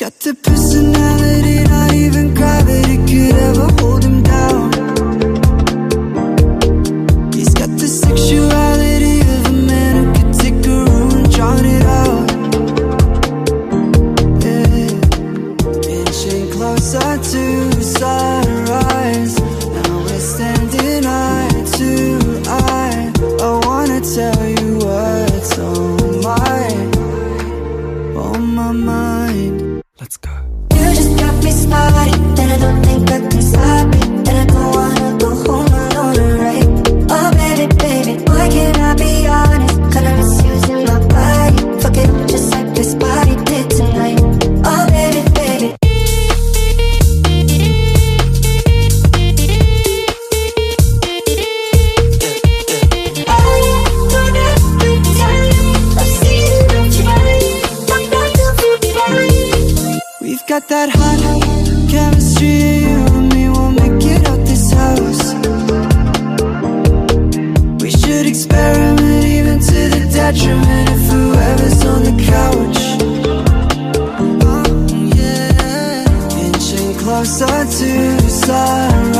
got the personality not even gravity could ever hold him down. He's got the sexuality of a man who could take a room and drown it out. Yeah. Inching closer to sunrise, now we're standing eye to eye. I wanna tell you what's on my mind. Let's go. You just got me started, and I don't think I can stop it. And I don't wanna go home alone, right? Oh baby, baby, why can't I be honest? Kinda misusing my body. Fuck it, just like this body did tonight. Oh baby, baby. We've got that hot chemistry, you and me won't make it out this house. We should experiment even to the detriment of whoever's on the couch. Oh yeah, inching closer to sunrise.